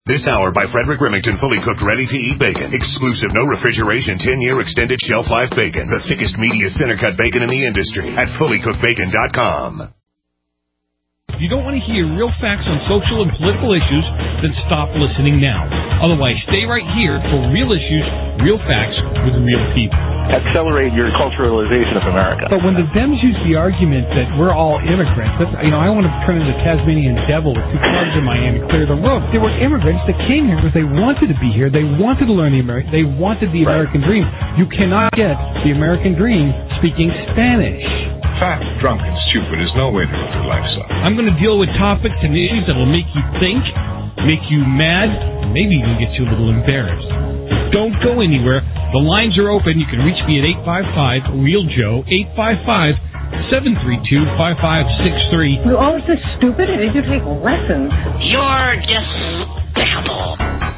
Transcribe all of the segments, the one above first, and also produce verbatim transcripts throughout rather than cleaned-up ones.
This hour by Frederick Remington, fully cooked, ready-to-eat bacon. Exclusive, no refrigeration, ten-year extended shelf life bacon. The thickest, meatiest center-cut bacon in the industry at fully cooked bacon dot com. If you don't want to hear real facts on social and political issues, then stop listening now. Otherwise, stay right here for real issues, real facts with real people. Accelerate your culturalization of America. But when the Dems use the argument that we're all immigrants, that's, you know, I want to turn into the Tasmanian devil with two clubs in my hand and clear the road. There were immigrants that came here because they wanted to be here. They wanted to learn the American. They wanted the American dream. You cannot get the American dream speaking Spanish. Fat, drunk, and stupid is no way to live your life, son. I'm going to deal with topics and issues that will make you think, make you mad, and maybe even get you a little embarrassed. Don't go anywhere. The lines are open. You can reach me at eight five five, real Joe, eight five five, seven three two, five five six three. You're always so stupid. I need to take lessons. You're despicable.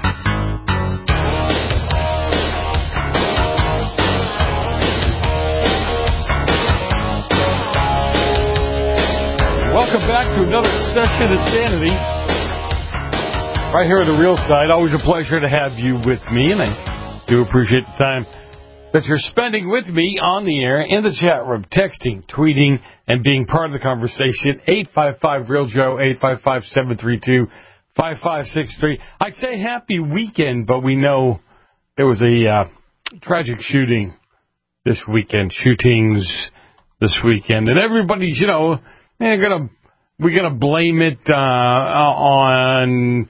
Welcome back to another session of Sanity. Right here on the Real Side. Always a pleasure to have you with me, and I do appreciate the time that you're spending with me on the air, in the chat room, texting, tweeting, and being part of the conversation. eight five five, real Joe, eight five five, seven three two, five five six three. I'd say happy weekend, but we know there was a uh, tragic shooting this weekend, shootings this weekend, and everybody's, you know, they're gonna, we're going to blame it uh, on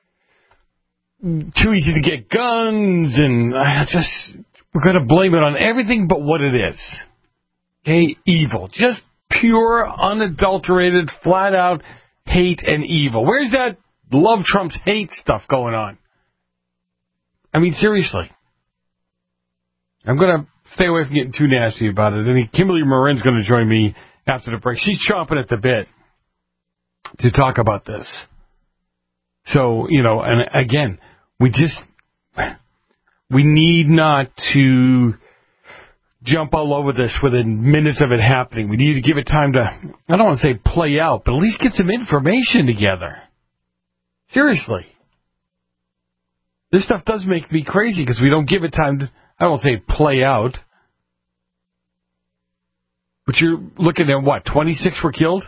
too easy to get guns, and uh, just we're going to blame it on everything but what it is. Okay, evil. Just pure, unadulterated, flat-out hate and evil. Where's that love trumps hate stuff going on? I mean, seriously. I'm going to stay away from getting too nasty about it. And Kimberly Marin's going to join me after the break. She's chomping at the bit to talk about this. So, you know, and again, we just, we need not to jump all over this within minutes of it happening. We need to give it time to, I don't want to say play out, but at least get some information together. Seriously. This stuff does make me crazy because we don't give it time to, I don't want to say play out. But you're looking at what, twenty-six were killed?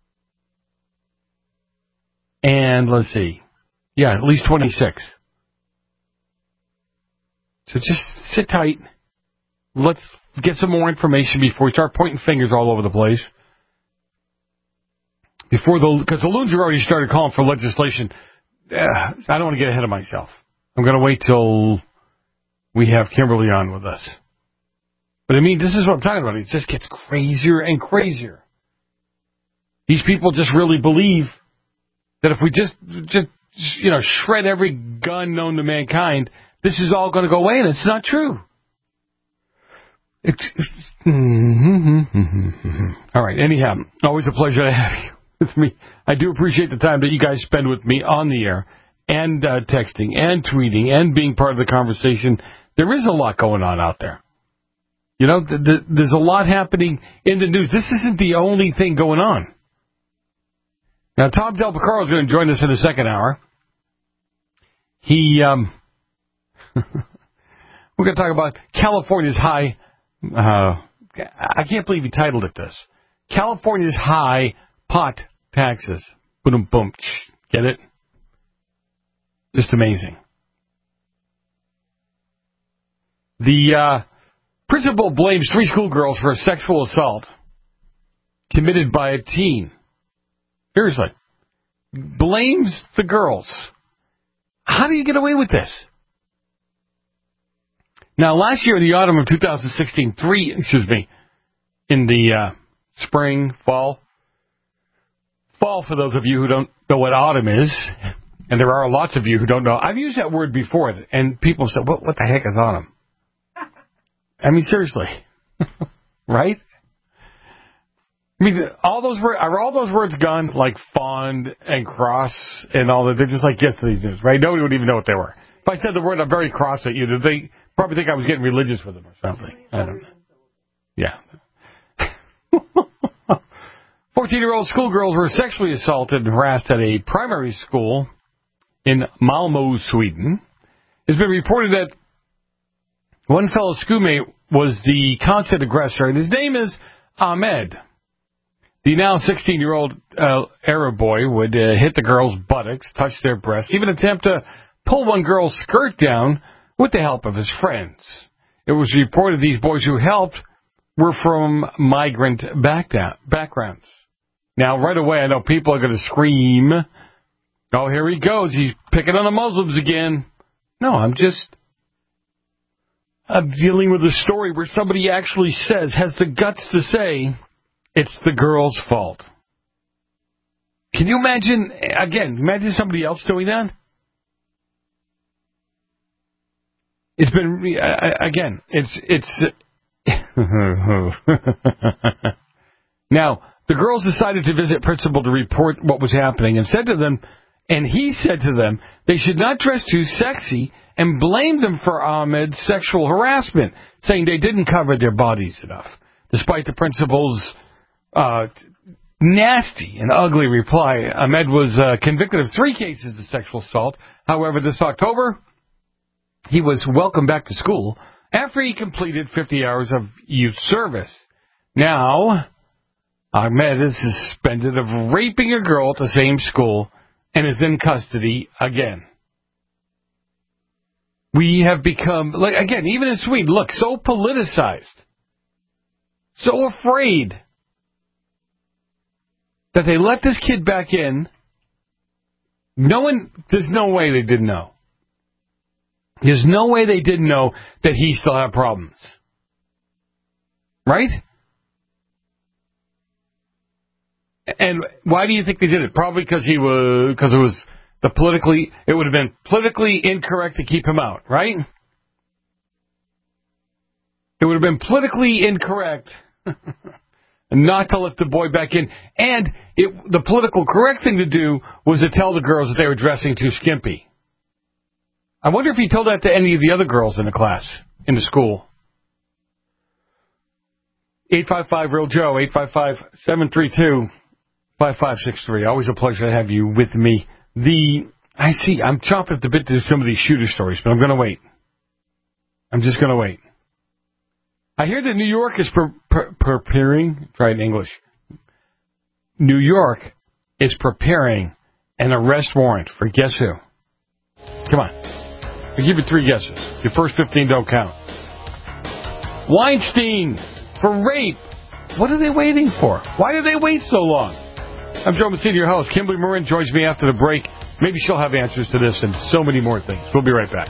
And let's see. Yeah, at least twenty-six. So just sit tight. Let's get some more information before we start pointing fingers all over the place. Before the, because the loons have already started calling for legislation. Uh, I don't want to get ahead of myself. I'm going to wait till we have Kimberly on with us. But I mean, this is what I'm talking about. It just gets crazier and crazier. These people just really believe that if we just, just, you know, shred every gun known to mankind, this is all going to go away, and it's not true. It's, it's all right. Anyhow, always a pleasure to have you with me. I do appreciate the time that you guys spend with me on the air and uh, texting and tweeting and being part of the conversation. There is a lot going on out there. You know, th- th- there's a lot happening in the news. This isn't the only thing going on. Now, Tom Del Picaro is going to join us in the second hour. He, um, we're going to talk about California's high, uh, I can't believe he titled it this. California's high pot taxes. Boom, boom. Get it? Just amazing. The, uh, principal blames three schoolgirls for a sexual assault committed by a teen. Seriously. Blames the girls. How do you get away with this? Now, last year in the autumn of two thousand sixteen, three, excuse me, in the uh, spring, fall, fall for those of you who don't know what autumn is, and there are lots of you who don't know. I've used that word before, and people say, what, what the heck is autumn? I mean, seriously, right? I mean, all those words, are all those words gone, like fond and cross and all that? They're just like yesterday's news, right? Nobody would even know what they were. If I said the word, I'm very cross at you, they probably think I was getting religious with them or something. I don't know. Yeah. fourteen-year-old schoolgirls were sexually assaulted and harassed at a primary school in Malmö, Sweden. It's been reported that one fellow schoolmate was the constant aggressor, and his name is Ahmed. The now sixteen-year-old uh, Arab boy would uh, hit the girls' buttocks, touch their breasts, even attempt to pull one girl's skirt down with the help of his friends. It was reported these boys who helped were from migrant backgrounds. Now, right away, I know people are going to scream, oh, here he goes, he's picking on the Muslims again. No, I'm just I'm dealing with a story where somebody actually says, has the guts to say, it's the girl's fault. Can you imagine, again, imagine somebody else doing that? It's been, again, it's, it's, now, the girls decided to visit principal to report what was happening and said to them, and he said to them, they should not dress too sexy and blamed them for Ahmed's sexual harassment, saying they didn't cover their bodies enough. Despite the principal's uh, nasty and ugly reply, Ahmed was uh, convicted of three cases of sexual assault. However, this October, he was welcomed back to school after he completed fifty hours of youth service. Now, Ahmed is suspended of raping a girl at the same school and is in custody again. We have become, like again, even in Sweden, look, so politicized, so afraid that they let this kid back in. No one, there's no way they didn't know. There's no way they didn't know that he still had problems. Right? And why do you think they did it? Probably because he was, because it was the politically, it would have been politically incorrect to keep him out, right? It would have been politically incorrect not to let the boy back in. And it, the political correct thing to do was to tell the girls that they were dressing too skimpy. I wonder if he told that to any of the other girls in the class, in the school. eight five five real Joe, eight five five, seven three two, five five six three. Always a pleasure to have you with me. The I see, I'm chomping at the bit to do some of these shooter stories, but I'm going to wait. I'm just going to wait. I hear that New York is pre- pre- preparing, try it in English. New York is preparing an arrest warrant for guess who? Come on. I'll give you three guesses. Your first fifteen don't count. Weinstein for rape. What are they waiting for? Why do they wait so long? I'm Joe Mancini, your host. Kimberly Marin joins me after the break. Maybe she'll have answers to this and so many more things. We'll be right back.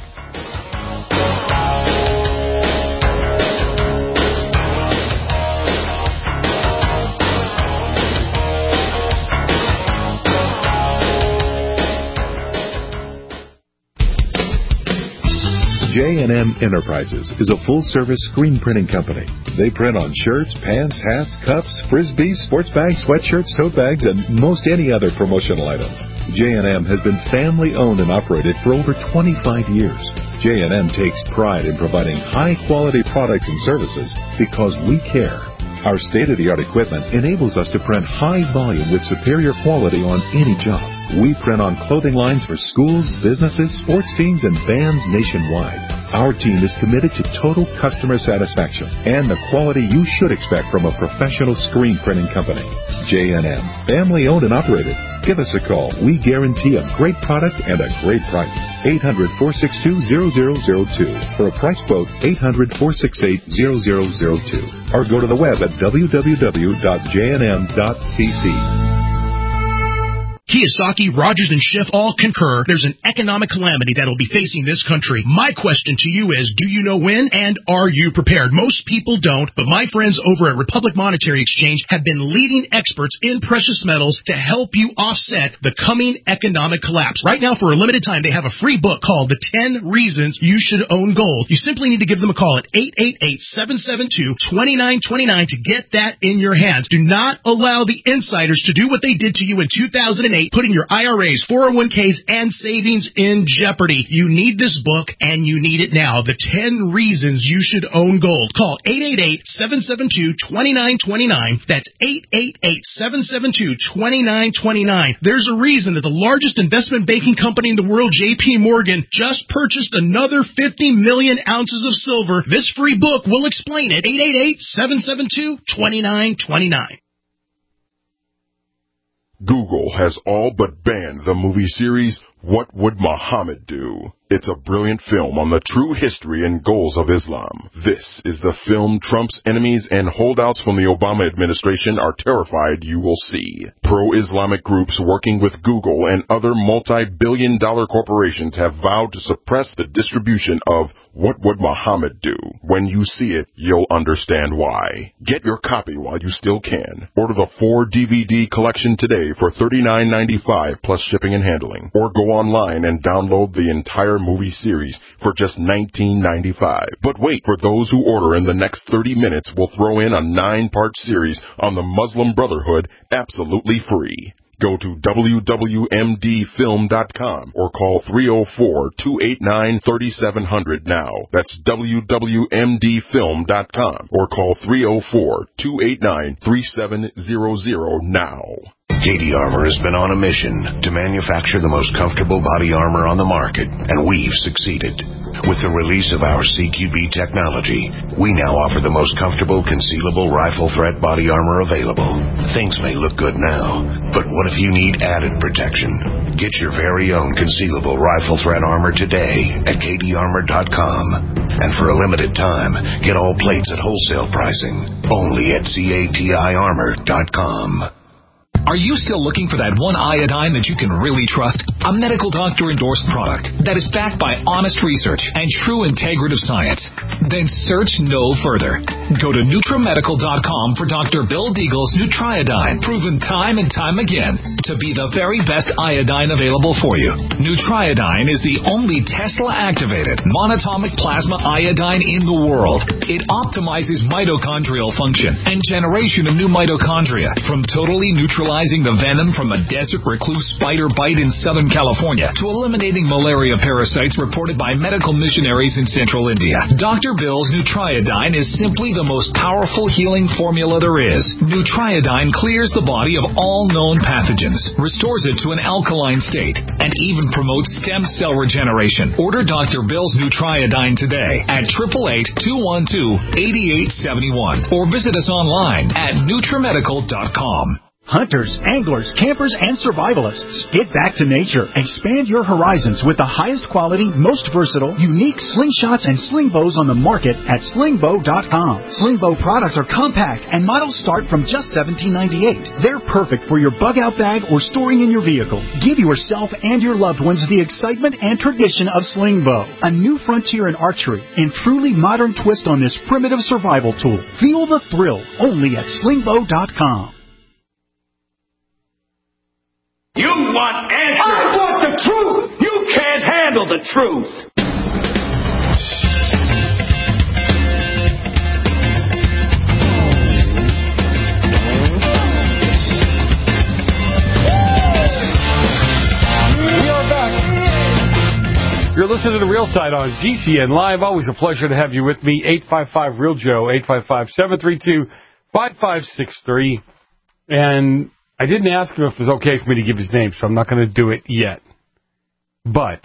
J and M Enterprises is a full-service screen printing company. They print on shirts, pants, hats, cups, frisbees, sports bags, sweatshirts, tote bags, and most any other promotional items. J and M has been family-owned and operated for over twenty-five years. J and M takes pride in providing high-quality products and services because we care. Our state-of-the-art equipment enables us to print high volume with superior quality on any job. We print on clothing lines for schools, businesses, sports teams, and bands nationwide. Our team is committed to total customer satisfaction and the quality you should expect from a professional screen printing company. J and M, family-owned and operated. Give us a call. We guarantee a great product and a great price. eight hundred, four six two, zero zero zero two. For a price quote, eight hundred, four six eight, zero zero zero two. Or go to the web at w w w dot j n m dot c c. Kiyosaki, Rogers, and Schiff all concur there's an economic calamity that will be facing this country. My question to you is, do you know when, and are you prepared? Most people don't, but my friends over at Republic Monetary Exchange have been leading experts in precious metals to help you offset the coming economic collapse. Right now, for a limited time, they have a free book called The ten Reasons You Should Own Gold. You simply need to give them a call at eight eight eight, seven seven two, two nine two nine to get that in your hands. Do not allow the insiders to do what they did to you in two thousand eight eight, putting your I R As, four oh one k's, and savings in jeopardy. You need this book, and you need it now. The ten Reasons You Should Own Gold. Call eight eight eight, seven seven two, two nine two nine. That's eight eight eight, seven seven two, two nine two nine. There's a reason that the largest investment banking company in the world, J P Morgan, just purchased another fifty million ounces of silver. This free book will explain it. eight eight eight, seven seven two, two nine two nine. Google has all but banned the movie series What Would Muhammad Do? It's a brilliant film on the true history and goals of Islam. This is the film Trump's enemies and holdouts from the Obama administration are terrified you will see. Pro-Islamic groups working with Google and other multi-billion dollar corporations have vowed to suppress the distribution of What Would Muhammad Do? When you see it, you'll understand why. Get your copy while you still can. Order the four D V D collection today for thirty-nine ninety-five plus shipping and handling. Or go online and download the entire movie series for just nineteen ninety-five. But wait, for those who order in the next thirty minutes, we'll throw in a nine-part series on the Muslim Brotherhood absolutely free. Go to W W M D film dot com or call three oh four, two eight nine, three seven zero zero now. That's W W M D film dot com or call three oh four, two eight nine, three seven zero zero now. Katie Armor has been on a mission to manufacture the most comfortable body armor on the market, and we've succeeded. With the release of our C Q B technology, we now offer the most comfortable concealable rifle threat body armor available. Things may look good now, but what if you need added protection? Get your very own concealable rifle threat armor today at Katie Armor dot com. And for a limited time, get all plates at wholesale pricing, only at C A T I Armor dot com. Are you still looking for that one iodine that you can really trust? A medical doctor-endorsed product that is backed by honest research and true integrative science? Then search no further. Go to Nutramedical dot com for Doctor Bill Deagle's Nutriodine, proven time and time again to be the very best iodine available for you. Nutriodine is the only Tesla-activated monatomic plasma iodine in the world. It optimizes mitochondrial function and generation of new mitochondria from totally neutralizing the venom from a desert recluse spider bite in Southern California to eliminating malaria parasites reported by medical missionaries in central India. Doctor Bill's Nutriodine is simply the most powerful healing formula there is. Nutriodine clears the body of all known pathogens, restores it to an alkaline state, and even promotes stem cell regeneration. Order Doctor Bill's Nutriodine today at eight eight eight, two one two, eight eight seven one or visit us online at Nutramedical dot com. Hunters, anglers, campers, and survivalists, get back to nature. Expand your horizons with the highest quality, most versatile, unique slingshots and sling bows on the market at sling bow dot com. Sling bow products are compact and models start from just seventeen ninety-eight. They're perfect for your bug-out bag or storing in your vehicle. Give yourself and your loved ones the excitement and tradition of sling bow, a new frontier in archery and truly modern twist on this primitive survival tool. Feel the thrill only at sling bow dot com. You want answers! I want the truth! You can't handle the truth! We are back. You're listening to The Real Side on G C N Live. Always a pleasure to have you with me. eight five five, REAL Joe, eight five five, seven three two, five five six three. And I didn't ask him if it was okay for me to give his name, so I'm not going to do it yet. But,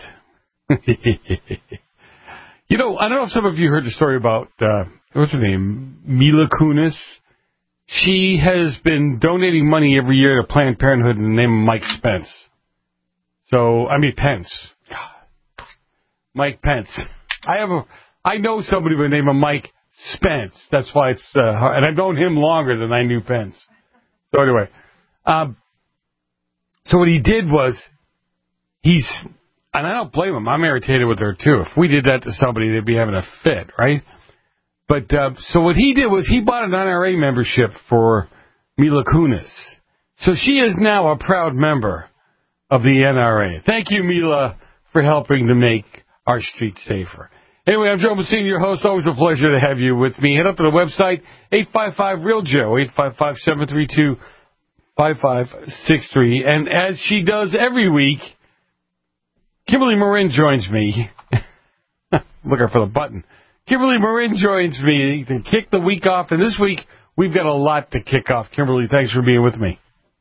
you know, I don't know if some of you heard the story about, uh, what's her name, Mila Kunis. She has been donating money every year to Planned Parenthood in the name of Mike Spence. So, I mean, Pence. God. Mike Pence. I have a, I know somebody by the name of Mike Spence. That's why it's, uh, and I've known him longer than I knew Pence. So anyway. Um, so what he did was, he's, and I don't blame him, I'm irritated with her too. If we did that to somebody, they'd be having a fit, right? But, uh, so what he did was he bought an N R A membership for Mila Kunis. So she is now a proud member of the N R A. Thank you, Mila, for helping to make our streets safer. Anyway, I'm Joe Messina, your host. Always a pleasure to have you with me. Head up to the website, eight five five, REAL Joe, eight five five, seven three two, five five six three. And as she does every week, Kimberly Marin joins me. Looking for the button. Kimberly Marin joins me to kick the week off. And this week, we've got a lot to kick off. Kimberly, thanks for being with me.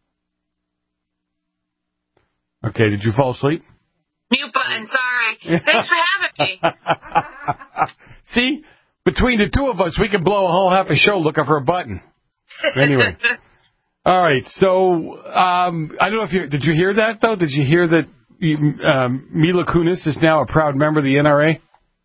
Okay, did you fall asleep? Mute button, sorry. Thanks for having me. See, between the two of us, we could blow a whole half a show looking for a button. Anyway. All right, so um, I don't know if you did you hear that, though? Did you hear that you, um, Mila Kunis is now a proud member of the N R A?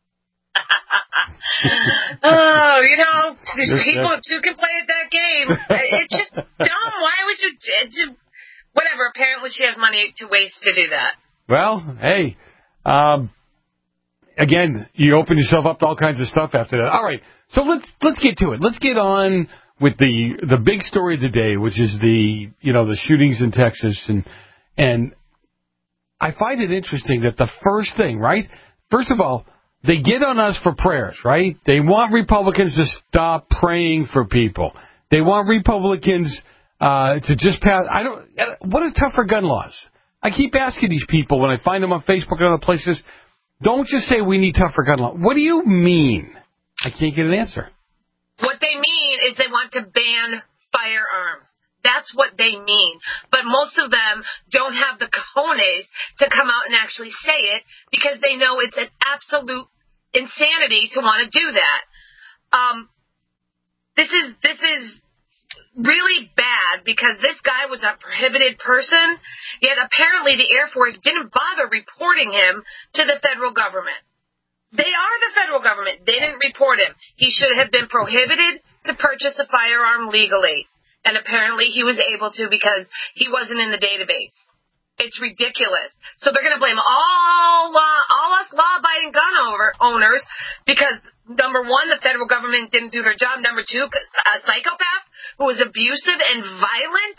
Oh, you know, people too can play at that game. It's just dumb. Why would you... It's just, whatever, apparently she has money to waste to do that. Well, hey, um, again, you open yourself up to all kinds of stuff after that. All right, so let's let's get to it. Let's get on with the the big story of the day, which is the you know the shootings in Texas, and and I find it interesting that the first thing, right? First of all, they get on us for prayers, right? They want Republicans to stop praying for people. They want Republicans uh, to just pass. I don't. What are tougher gun laws? I keep asking these people when I find them on Facebook and other places, don't just say we need tougher gun law. What do you mean? I can't get an answer. What they mean is they want to ban firearms. That's what they mean. But most of them don't have the cojones to come out and actually say it because they know it's an absolute insanity to want to do that. Um, this is this is really bad because this guy was a prohibited person, yet apparently the Air Force didn't bother reporting him to the federal government. They are the federal government. They didn't report him. He should have been prohibited to purchase a firearm legally. And apparently he was able to because he wasn't in the database. It's ridiculous. So they're going to blame all uh, all us law-abiding gun over, owners because, number one, the federal government didn't do their job. Number two, a psychopath who was abusive and violent.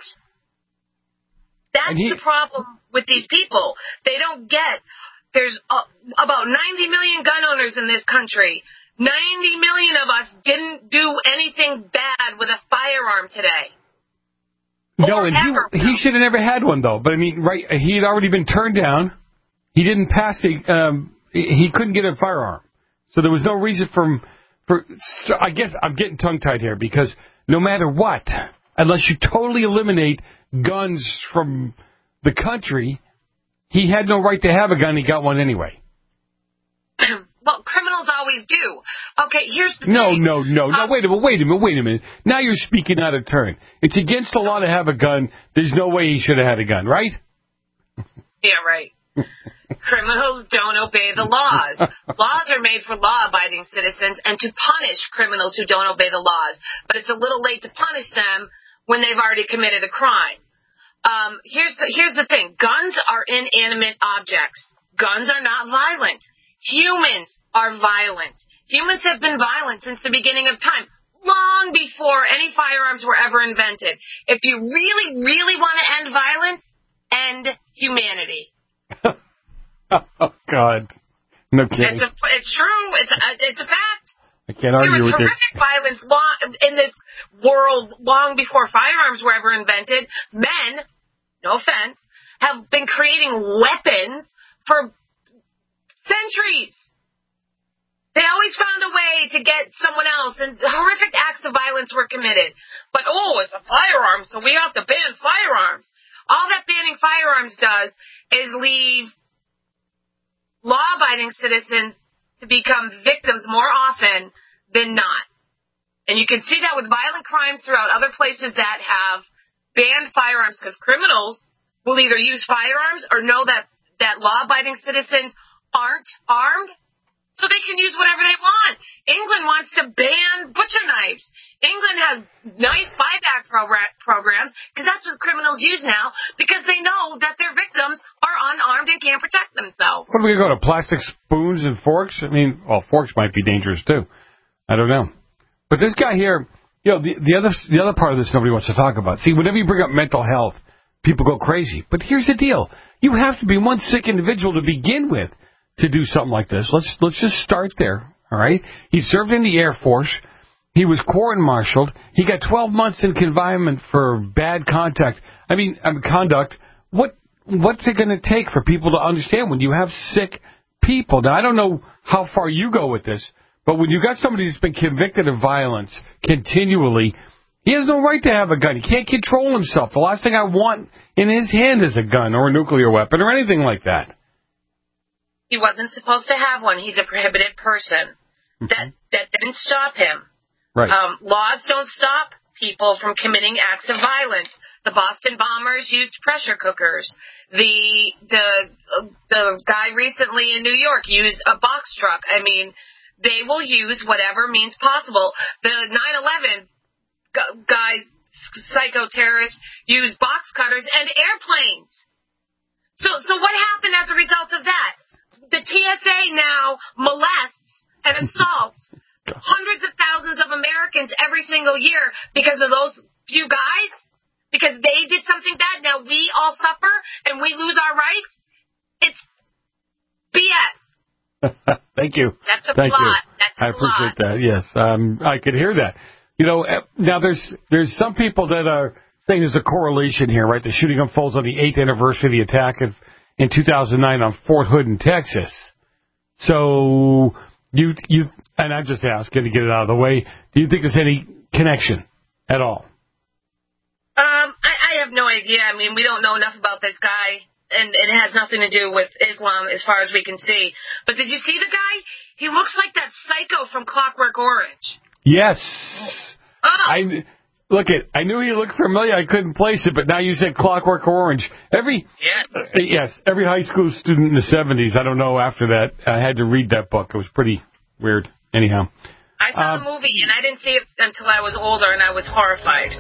That's he, the problem with these people. They don't get there's uh, about ninety million gun owners in this country. ninety million of us didn't do anything bad with a firearm today. No, and he, he should have never had one, though. But, I mean, right, he had already been turned down. He didn't pass the, um, he couldn't get a firearm. So there was no reason for him, for, so I guess I'm getting tongue-tied here because no matter what, unless you totally eliminate guns from the country, he had no right to have a gun. He got one anyway. Well, criminals always do. Okay, here's the no, thing. No, no, no, no. Wait a minute, wait a minute, wait a minute. Now you're speaking out of turn. It's against the law to have a gun. There's no way he should have had a gun, right? Yeah, right. Criminals don't obey the laws. Laws are made for law-abiding citizens and to punish criminals who don't obey the laws. But it's a little late to punish them when they've already committed a crime. Um, here's the, here's the thing. Guns are inanimate objects. Guns are not violent. Humans are violent. Humans have been violent since the beginning of time, long before any firearms were ever invented. If you really, really want to end violence, end humanity. Oh, God. No kidding. It's, a, it's true. It's a, it's a fact. I can't argue with this. There was horrific violence long, in this world long before firearms were ever invented. Men, no offense, have been creating weapons for centuries. They always found a way to get someone else, and horrific acts of violence were committed. But, oh, it's a firearm, so we have to ban firearms. All that banning firearms does is leave law-abiding citizens to become victims more often than not. And you can see that with violent crimes throughout other places that have banned firearms, because criminals will either use firearms or know that, that law-abiding citizens aren't armed, so they can use whatever they want. England wants to ban butcher knives. England has knife buyback progr- programs because that's what criminals use now because they know that their victims are unarmed and can't protect themselves. What are we going to go to, plastic spoons and forks? I mean, well, forks might be dangerous too. I don't know. But this guy here, you know, the, the other the other part of this nobody wants to talk about. See, whenever you bring up mental health, people go crazy. But here's the deal. You have to be one sick individual to begin with to do something like this. Let's let's just start there, all right? He served in the Air Force. He was court-martialed. He got twelve months in confinement for bad contact. I mean, um, conduct. What what's it going to take for people to understand when you have sick people? Now, I don't know how far you go with this, but when you got somebody who's been convicted of violence continually, he has no right to have a gun. He can't control himself. The last thing I want in his hand is a gun or a nuclear weapon or anything like that. He wasn't supposed to have one. He's a prohibited person. Mm-hmm. That that didn't stop him. Right. Um, laws don't stop people from committing acts of violence. The Boston bombers used pressure cookers. The the uh, the guy recently in New York used a box truck. I mean, they will use whatever means possible. The nine eleven guy, psycho terrorists, used box cutters and airplanes. So so what happened as a result of that? The T S A now molests and assaults hundreds of thousands of Americans every single year because of those few guys, because they did something bad. Now we all suffer and we lose our rights. It's B S. Thank you. That's a Thank lot. You. That's a I appreciate lot. that. Yes, um, I could hear that. You know, now there's there's some people that are saying there's a correlation here, right? The shooting unfolds on the eighth anniversary of the attack of, in two thousand nine on Fort Hood in Texas. So you you and I'm just asking to get it out of the way. Do you think there's any connection at all? Um, I, I have no idea. I mean, we don't know enough about this guy, and it has nothing to do with Islam as far as we can see. But did you see the guy? He looks like that psycho from Clockwork Orange. Yes. Oh. I look at. I knew he looked familiar. I couldn't place it, but now you said Clockwork Orange. Every yes, uh, yes, every high school student in the seventies. I don't know. After that, I had to read that book. It was pretty weird. Anyhow, I saw um, the movie and I didn't see it until I was older, and I was horrified.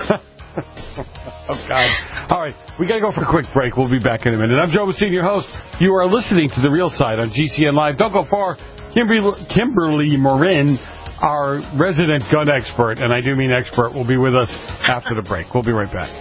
Oh, God. All right, we got to go for a quick break. We'll be back in a minute. I'm Joe Messina, your host. You are listening to The Real Side on G C N Live. Don't go far. Kimberly, Kimberly Morin, our resident gun expert, and I do mean expert, will be with us after the break. We'll be right back.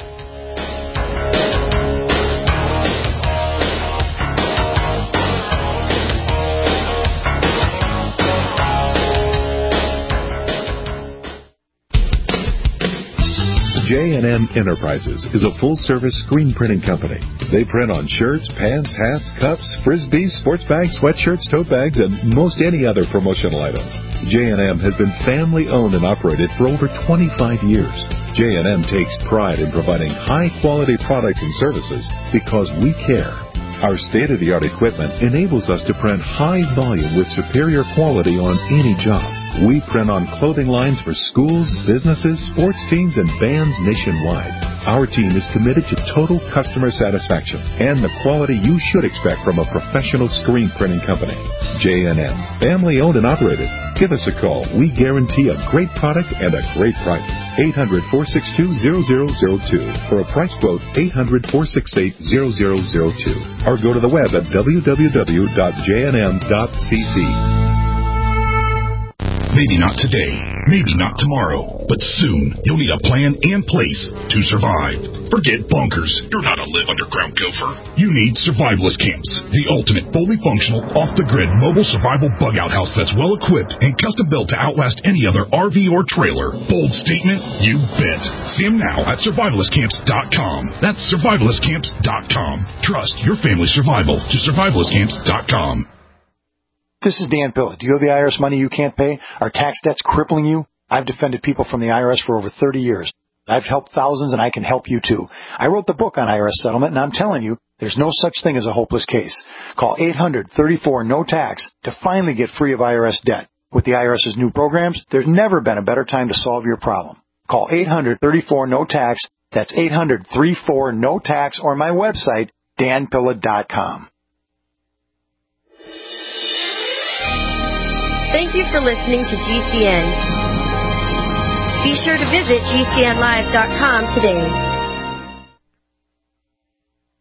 J and M Enterprises is a full-service screen printing company. They print on shirts, pants, hats, cups, frisbees, sports bags, sweatshirts, tote bags, and most any other promotional items. J and M has been family-owned and operated for over twenty-five years. J and M takes pride in providing high-quality products and services because we care. Our state-of-the-art equipment enables us to print high volume with superior quality on any job. We print on clothing lines for schools, businesses, sports teams, and bands nationwide. Our team is committed to total customer satisfaction and the quality you should expect from a professional screen printing company. J and M, family owned and operated. Give us a call. We guarantee a great product and a great price. eight hundred, four six two, zero zero zero two. For a price quote, eight hundred, four six eight, zero zero zero two. Or go to the web at w w w dot j n m dot c c. Maybe not today, maybe not tomorrow, but soon you'll need a plan and place to survive. Forget bunkers. You're not a live underground gopher. You need survivalist camps, the ultimate fully functional, off-the-grid mobile survival bug-out house that's well-equipped and custom-built to outlast any other R V or trailer. Bold statement? You bet. See them now at survivalist camps dot com. That's survivalist camps dot com. Trust your family's survival to survivalist camps dot com. This is Dan Pilla. Do you owe the I R S money you can't pay? Are tax debts crippling you? I've defended people from the I R S for over thirty years. I've helped thousands, and I can help you, too. I wrote the book on I R S settlement, and I'm telling you, there's no such thing as a hopeless case. Call eight hundred, thirty-four, no tax to finally get free of I R S debt. With the IRS's new programs, there's never been a better time to solve your problem. Call eight hundred, thirty-four, no tax. That's eight hundred, thirty-four, no tax, or my website, dan pilla dot com. Thank you for listening to G C N. Be sure to visit G C N live dot com today.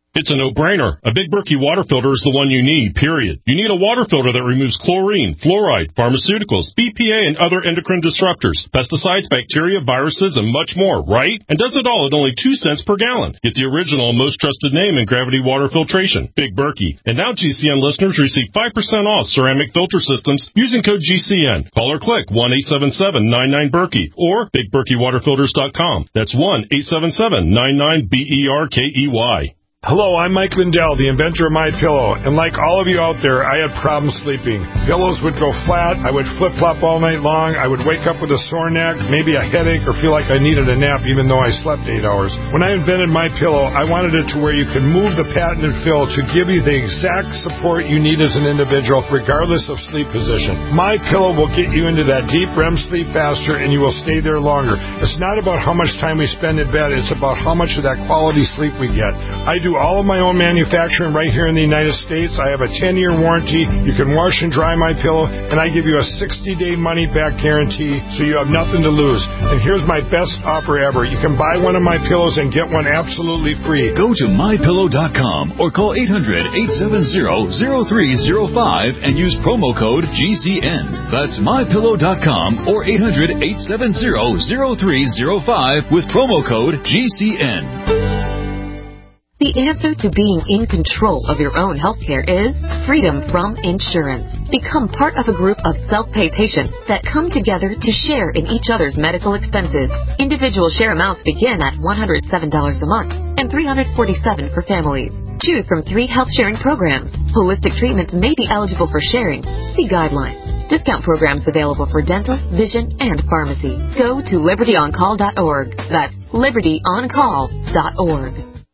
It's a no-brainer. A Big Berkey water filter is the one you need, period. You need a water filter that removes chlorine, fluoride, pharmaceuticals, B P A, and other endocrine disruptors, pesticides, bacteria, viruses, and much more, right? And does it all at only two cents per gallon. Get the original, most trusted name in gravity water filtration, Big Berkey. And now G C N listeners receive five percent off ceramic filter systems using code G C N. Call or click one eight seven seven nine nine Berkey or big berkey water filters dot com. That's one eight seven seven nine nine B E R K E Y. Hello, I'm Mike Lindell, the inventor of MyPillow, and like all of you out there, I had problems sleeping. Pillows would go flat, I would flip-flop all night long, I would wake up with a sore neck, maybe a headache, or feel like I needed a nap even though I slept eight hours. When I invented MyPillow, I wanted it to where you could move the patented fill to give you the exact support you need as an individual, regardless of sleep position. MyPillow will get you into that deep R E M sleep faster, and you will stay there longer. It's not about how much time we spend in bed, it's about how much of that quality sleep we get. I do all of my own manufacturing right here in the United States. I have a ten-year warranty. You can wash and dry my pillow, and I give you a sixty-day money-back guarantee, so you have nothing to lose. And here's my best offer ever. You can buy one of my pillows and get one absolutely free. Go to my pillow dot com or call eight hundred, eight seven zero, zero three zero five and use promo code G C N. That's my pillow dot com or eight hundred, eight seven zero, zero three zero five with promo code G C N. The answer to being in control of your own healthcare is freedom from insurance. Become part of a group of self-pay patients that come together to share in each other's medical expenses. Individual share amounts begin at one hundred seven dollars a month and three hundred forty-seven dollars for families. Choose from three health sharing programs. Holistic treatments may be eligible for sharing. See guidelines. Discount programs available for dental, vision, and pharmacy. Go to liberty on call dot org. That's liberty on call dot org.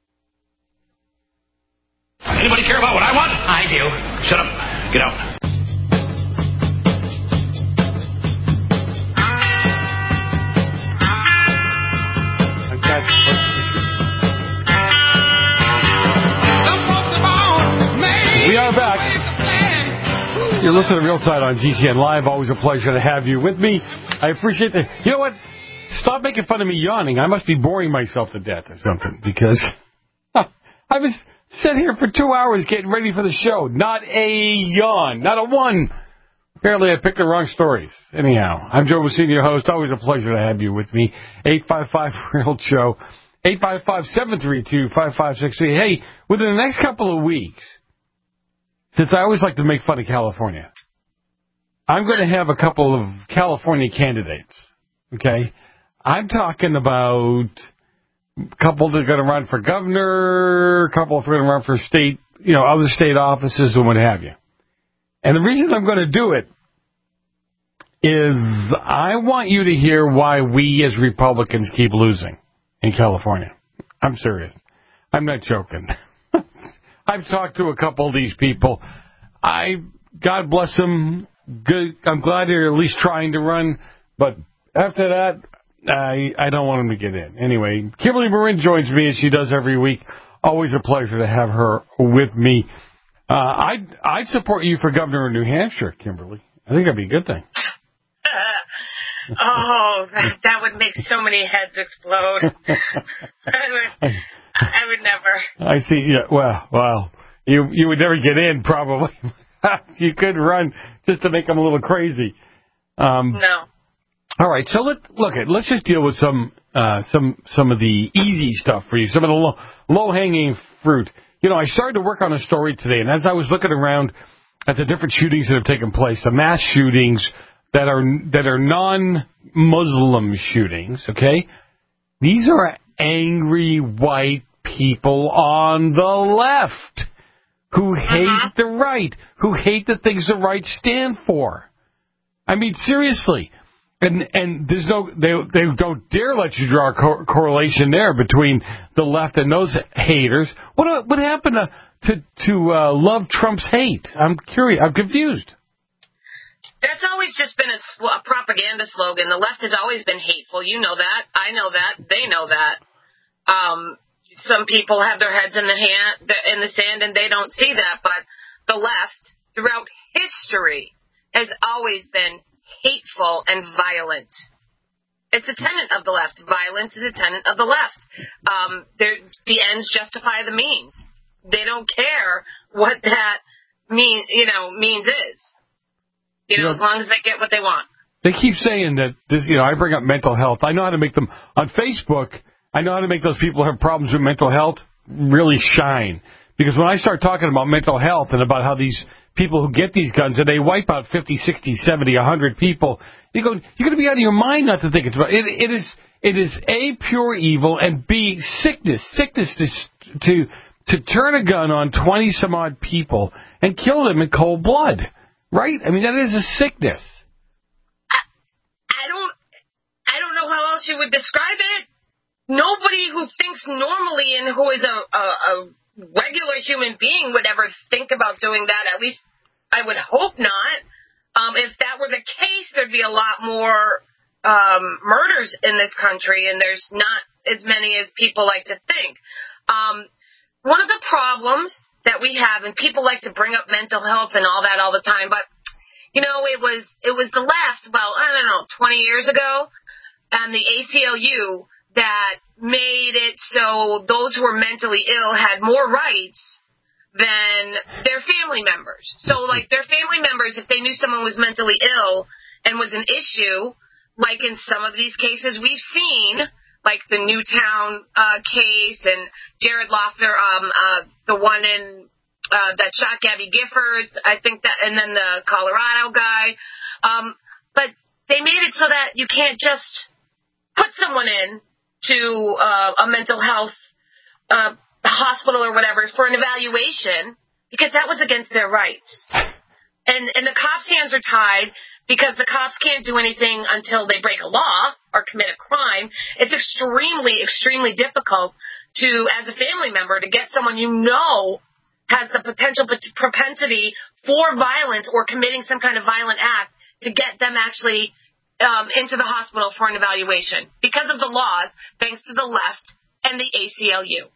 Anybody care about what I want? I do. Shut up. Get out. We are back. You're listening to Real Side on G C N Live. Always a pleasure to have you with me. I appreciate that. You know what? Stop making fun of me yawning. I must be boring myself to death or something because I was sitting here for two hours getting ready for the show. Not a yawn. Not a one. Apparently I picked the wrong stories. Anyhow, I'm Joe Messina, your host. Always a pleasure to have you with me. eight five five, real show. eight five five, seven three two, five five six three. Hey, within the next couple of weeks, since I always like to make fun of California, I'm going to have a couple of California candidates. Okay? I'm talking about a couple that are going to run for governor, a couple that are going to run for state, you know, other state offices and what have you. And the reason I'm going to do it is I want you to hear why we as Republicans keep losing in California. I'm serious. I'm not joking. I've talked to a couple of these people. I, God bless them. Good. I'm glad they're at least trying to run. But after that, I I don't want them to get in. Anyway, Kimberly Marin joins me as she does every week. Always a pleasure to have her with me. Uh, I'd, I'd support you for governor of New Hampshire, Kimberly. I think that'd be a good thing. Oh, that, that would make so many heads explode. I would, I would never. I see. Yeah, well, well, you you would never get in, probably. You could run just to make them a little crazy. Um, no. All right, so let look at let's just deal with some uh, some some of the easy stuff for you, some of the low, low hanging fruit. You know, I started to work on a story today, and as I was looking around at the different shootings that have taken place, the mass shootings that are that are non-Muslim shootings, okay? These are angry white people on the left who hate uh-huh. the right, who hate the things the right stand for. I mean, seriously. And and there's no they they don't dare let you draw a co- correlation there between the left and those haters. What what happened to to, to uh, love Trump's hate? I'm curious. I'm confused. That's always just been a, sl- a propaganda slogan. The left has always been hateful. You know that. I know that. They know that. Um, some people have their heads in the hand in the sand and they don't see that. But the left, throughout history, has always been hateful and violent. It's a tenet of the left. Violence is a tenet of the left. Um, the ends justify the means. they don't care what that mean, you know, means is. You know, you know, as long as they get what they want. They keep saying that this, you know, I bring up mental health. I know how to make them on Facebook. I know how to make those people who have problems with mental health really shine. Because when I start talking about mental health and about how these people who get these guns and they wipe out fifty, sixty, seventy, one hundred people, you go, you're going to be out of your mind not to think it's about it. It is, it is A, pure evil, and B, sickness. Sickness to to to turn a gun on twenty some odd people and kill them in cold blood, right? I mean, that is a sickness. I don't, I don't know how else you would describe it. Nobody who thinks normally and who is a, a, a regular human being would ever think about doing that. At least I would hope not. Um, if that were the case, there'd be a lot more um, murders in this country, and there's not as many as people like to think. Um, one of the problems that we have, and people like to bring up mental health and all that all the time, but you know, it was it was the left, well, I don't know, twenty years ago, and the A C L U that made it so those who were mentally ill had more rights than their family members. So, like, their family members, if they knew someone was mentally ill and was an issue, like in some of these cases we've seen, like the Newtown uh, case and Jared Loeffler, um, uh, the one in uh, that shot Gabby Giffords, I think that, and then the Colorado guy. Um, but they made it so that you can't just put someone in to uh, a mental health uh, hospital or whatever for an evaluation, because that was against their rights. And and the cops' hands are tied because the cops can't do anything until they break a law or commit a crime. It's extremely, extremely difficult to, as a family member, to get someone you know has the potential propensity for violence or committing some kind of violent act, to get them actually um, into the hospital for an evaluation because of the laws, thanks to the left and the A C L U.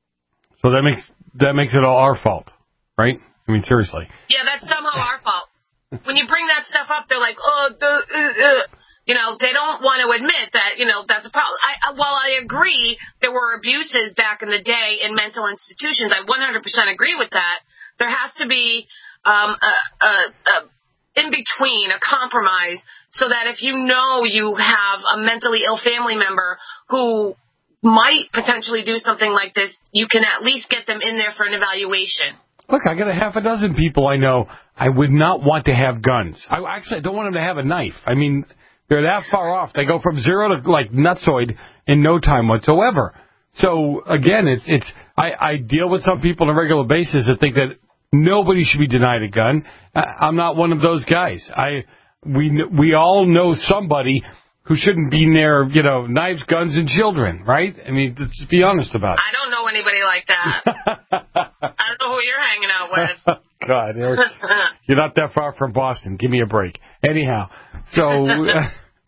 So that makes that makes it all our fault, right? I mean, seriously. Yeah, that's somehow our fault. When you bring that stuff up, they're like, oh, the, uh, uh. You know, they don't want to admit that, you know, that's a problem. I, while I agree there were abuses back in the day in mental institutions, I one hundred percent agree with that. There has to be um, a, a, a in between, a compromise, so that if you know you have a mentally ill family member who might potentially do something like this, you can at least get them in there for an evaluation. Look, I got a half a dozen people I know I would not want to have guns. I actually I don't want them to have a knife. I mean, they're that far off. They go from zero to like nutsoid in no time whatsoever. So again, it's it's I, I deal with some people on a regular basis that think that nobody should be denied a gun. I'm not one of those guys. I we we all know somebody who shouldn't be near, you know, knives, guns, and children, right? I mean, let's just be honest about it. I don't know anybody like that. I don't know who you're hanging out with. God, Eric, you're not that far from Boston. Give me a break. Anyhow, so uh,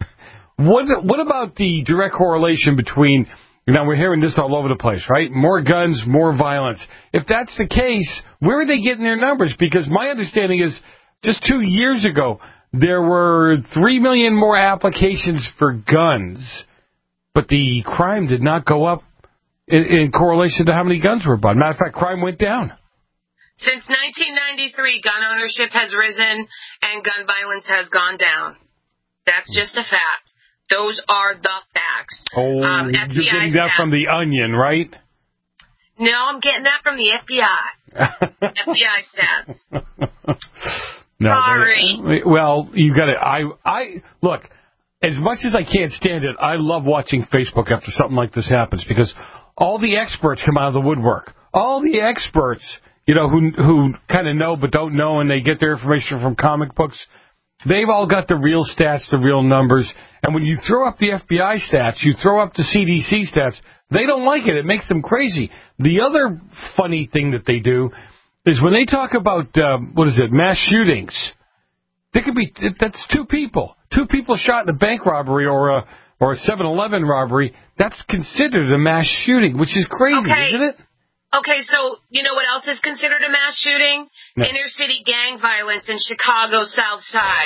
what what about the direct correlation between, now we're hearing this all over the place, right? More guns, more violence. If that's the case, where are they getting their numbers? Because my understanding is just two years ago, there were three million more applications for guns, but the crime did not go up in, in correlation to how many guns were bought. Matter of fact, crime went down. Since nineteen ninety-three, gun ownership has risen and gun violence has gone down. That's just a fact. Those are the facts. Oh, um, you're getting that from the Onion, right? No, I'm getting that from the F B I. F B I stats. No, Sorry. Well, you got to. I, I look. As much as I can't stand it, I love watching Facebook after something like this happens, because all the experts come out of the woodwork. All the experts, you know, who who kind of know but don't know, and they get their information from comic books. They've all got the real stats, the real numbers. And when you throw up the F B I stats, you throw up the C D C stats, they don't like it. It makes them crazy. The other funny thing that they do is when they talk about, um, what is it, mass shootings, there could be, that's two people. Two people shot in a bank robbery or a or a seven eleven robbery. That's considered a mass shooting, which is crazy, okay. isn't it? Okay, so you know what else is considered a mass shooting? No. Inner city gang violence in Chicago's South Side.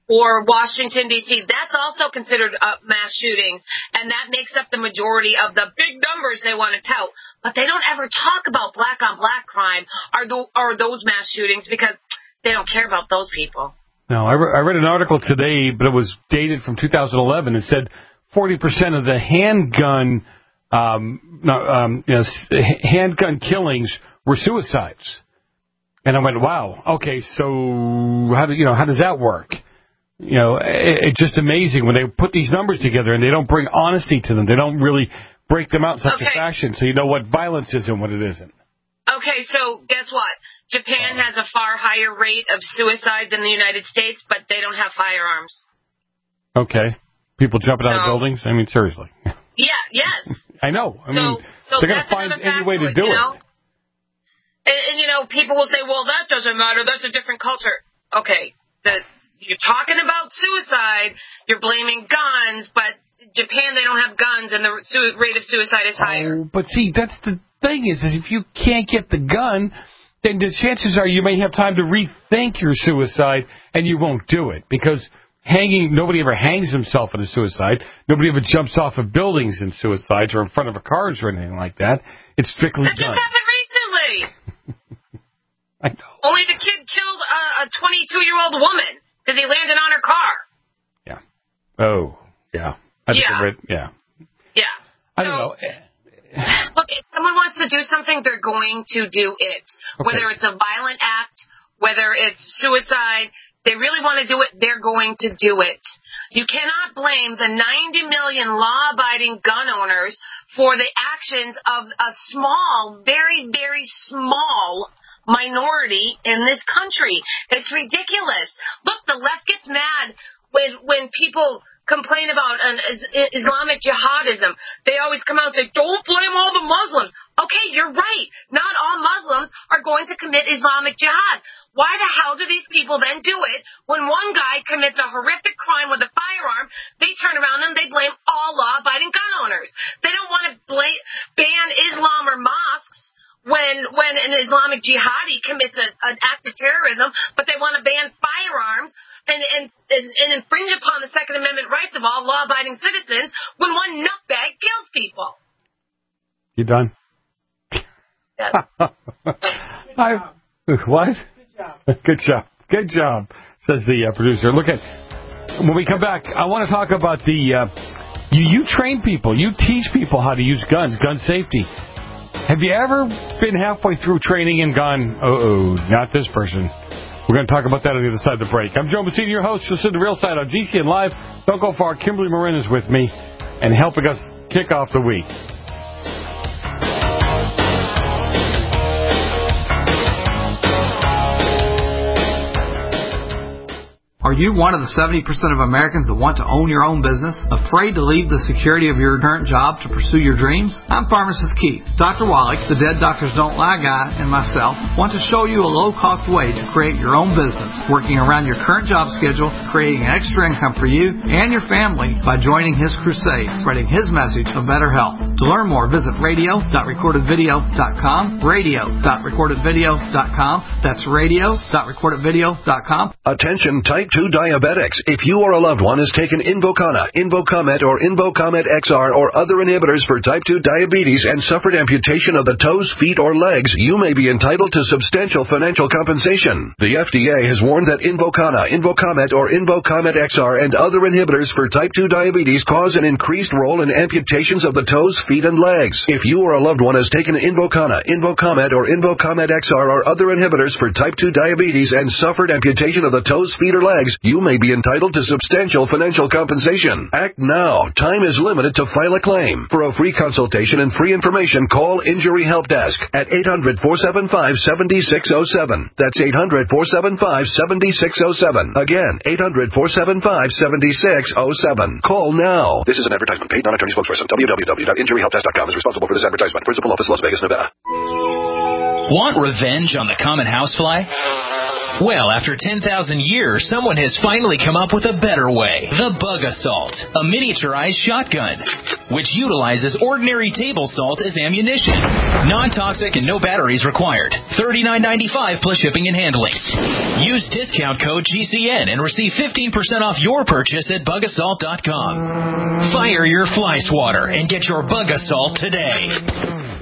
or Washington, D C, that's also considered uh, mass shootings, and that makes up the majority of the big numbers they want to tout. But they don't ever talk about black-on-black crime or, th- or those mass shootings because they don't care about those people. No, I, re- I read an article today, but it was dated from two thousand eleven. It said forty percent of the handgun, um, no, um, you know, handgun killings were suicides. And I went, wow, okay, so how do you know how does that work? You know, it, it's just amazing when they put these numbers together and they don't bring honesty to them. They don't really break them out in such okay. a fashion so you know what violence is and what it isn't. Okay, so guess what? Japan has a far higher rate of suicide than the United States, but they don't have firearms. Okay. People jumping so, out of buildings? I mean, seriously. Yeah, yes. I know. I so, mean, so they're going to find any way to, it, do you it. Know? And, and, you know, people will say, well, that doesn't matter. That's a different culture. Okay, the you're talking about suicide, you're blaming guns, but Japan, they don't have guns, and the su- rate of suicide is higher. Oh, but see, that's the thing is, is if you can't get the gun, then the chances are you may have time to rethink your suicide, and you won't do it. Because hanging, nobody ever hangs himself in a suicide. Nobody ever jumps off of buildings in suicides or in front of a cars or anything like that. It's strictly That just guns. happened recently. I know. Only the kid killed a, a twenty-two-year-old woman because he landed on her car. Yeah. Oh, yeah. I think yeah. I read, yeah. Yeah. I don't so, know. Look, if someone wants to do something, they're going to do it. Okay. Whether it's a violent act, whether it's suicide, they really want to do it, they're going to do it. You cannot blame the ninety million law-abiding gun owners for the actions of a small, very, very small minority in this country. It's ridiculous. Look, the left gets mad when when people complain about an Islamic jihadism. They always come out and say, don't blame all the Muslims. Okay, you're right. Not all Muslims are going to commit Islamic jihad. Why the hell do these people then do it when one guy commits a horrific crime with a firearm? They turn around and they blame all law-abiding gun owners. They don't want to blame, ban Islam or mosques when when an Islamic jihadi commits a, an act of terrorism, but they want to ban firearms and, and, and, and infringe upon the Second Amendment rights of all law-abiding citizens when one nutbag kills people. You done? Yes. I, what? Good job. Good job. Good job, says the uh, producer. Look at, when we come back, I want to talk about the, uh, you, you train people, you teach people how to use guns, gun safety. Have you ever been halfway through training and gone, uh-oh, not this person? We're going to talk about that on the other side of the break. I'm Joe Messina, your host. Listen to The Real Side on G C N Live. Don't go far. Kimberly Marin is with me and helping us kick off the week. Are you one of the seventy percent of Americans that want to own your own business? Afraid to leave the security of your current job to pursue your dreams? I'm Pharmacist Keith. Doctor Wallach, the Dead Doctors Don't Lie guy, and myself want to show you a low-cost way to create your own business, working around your current job schedule, creating an extra income for you and your family by joining his crusade, spreading his message of better health. To learn more, visit radio dot recorded video dot com, radio dot recorded video dot com. That's radio dot recorded video dot com. Attention type two diabetics. If you or a loved one has taken Invokana, Invokamet, or Invokamet X R or other inhibitors for type two diabetes and suffered amputation of the toes, feet, or legs, you may be entitled to substantial financial compensation. The F D A has warned that Invokana, Invokamet, or Invokamet X R and other inhibitors for type two diabetes cause an increased role in amputations of the toes, feet, and legs. If you or a loved one has taken Invokana, Invokamet, or Invokamet X R or other inhibitors for type two diabetes and suffered amputation of the toes, feet, or legs, you may be entitled to substantial financial compensation. Act now. Time is limited to file a claim. For a free consultation and free information, call Injury Help Desk at eight hundred, four seven five, seven six zero seven. That's eight hundred, four seven five, seven six zero seven. Again, eight hundred, four seven five, seven six zero seven. Call now. This is an advertisement paid non-attorney spokesperson. w w w dot injury help desk dot com is responsible for this advertisement. Principal office, Las Vegas, Nevada. Want revenge on the common housefly? Well, after ten thousand years, someone has finally come up with a better way. The Bug Assault, a miniaturized shotgun, which utilizes ordinary table salt as ammunition. Non-toxic and no batteries required. thirty-nine ninety-five plus shipping and handling. Use discount code G C N and receive fifteen percent off your purchase at bug assault dot com. Fire your fly swatter and get your Bug Assault today.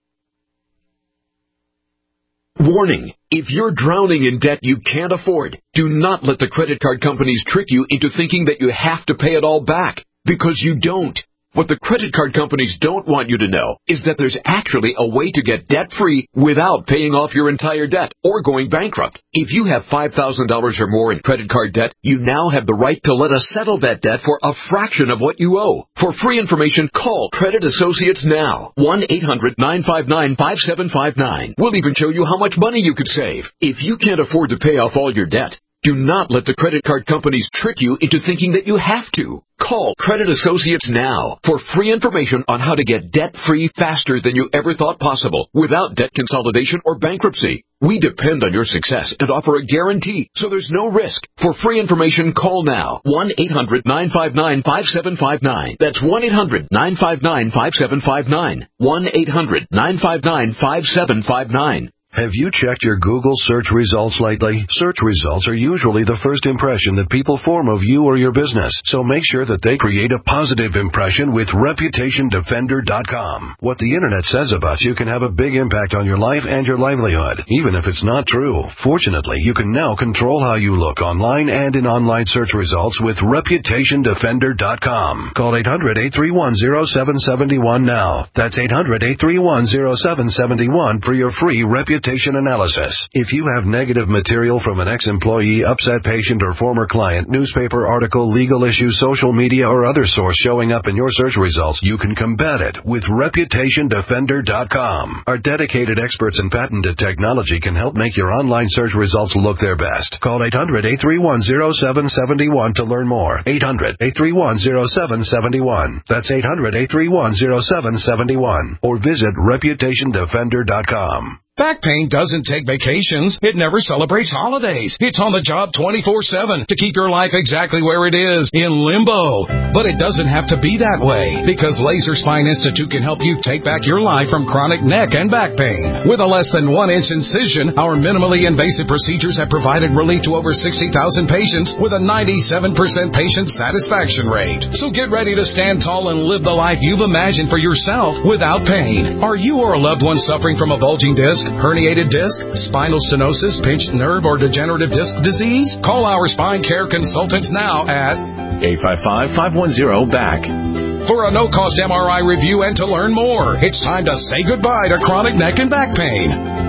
Warning, if you're drowning in debt you can't afford, do not let the credit card companies trick you into thinking that you have to pay it all back, because you don't. What the credit card companies don't want you to know is that there's actually a way to get debt-free without paying off your entire debt or going bankrupt. If you have five thousand dollars or more in credit card debt, you now have the right to let us settle that debt for a fraction of what you owe. For free information, call Credit Associates now. one eight hundred nine five nine five seven five nine. We'll even show you how much money you could save. If you can't afford to pay off all your debt, do not let the credit card companies trick you into thinking that you have to. Call Credit Associates now for free information on how to get debt-free faster than you ever thought possible without debt consolidation or bankruptcy. We depend on your success and offer a guarantee, so there's no risk. For free information, call now. one eight hundred nine five nine five seven five nine. That's one eight hundred nine five nine five seven five nine. one eight hundred nine five nine five seven five nine. Have you checked your Google search results lately? Search results are usually the first impression that people form of you or your business, so make sure that they create a positive impression with reputation defender dot com. What the internet says about you can have a big impact on your life and your livelihood, even if it's not true. Fortunately, you can now control how you look online and in online search results with reputation defender dot com. Call eight hundred eight three one zero seven seven one now. That's eight hundred eight three one zero seven seven one for your free reputation analysis. If you have negative material from an ex-employee, upset patient, or former client, newspaper article, legal issue, social media, or other source showing up in your search results, you can combat it with reputation defender dot com. Our dedicated experts in patented technology can help make your online search results look their best. Call eight hundred eight three one zero seven seven one to learn more. eight hundred eight three one zero seven seven one. That's eight hundred eight three one zero seven seven one. Or visit reputation defender dot com. Back pain doesn't take vacations. It never celebrates holidays. It's on the job twenty-four seven to keep your life exactly where it is, in limbo. But it doesn't have to be that way, because Laser Spine Institute can help you take back your life from chronic neck and back pain. With a less than one inch incision, our minimally invasive procedures have provided relief to over sixty thousand patients with a ninety-seven percent patient satisfaction rate. So get ready to stand tall and live the life you've imagined for yourself without pain. Are you or a loved one suffering from a bulging disc, herniated disc, spinal stenosis, pinched nerve, or degenerative disc disease? Call our spine care consultants now at eight five five, five one zero, B A C. For a no-cost M R I review and to learn more. It's time to say goodbye to chronic neck and back pain.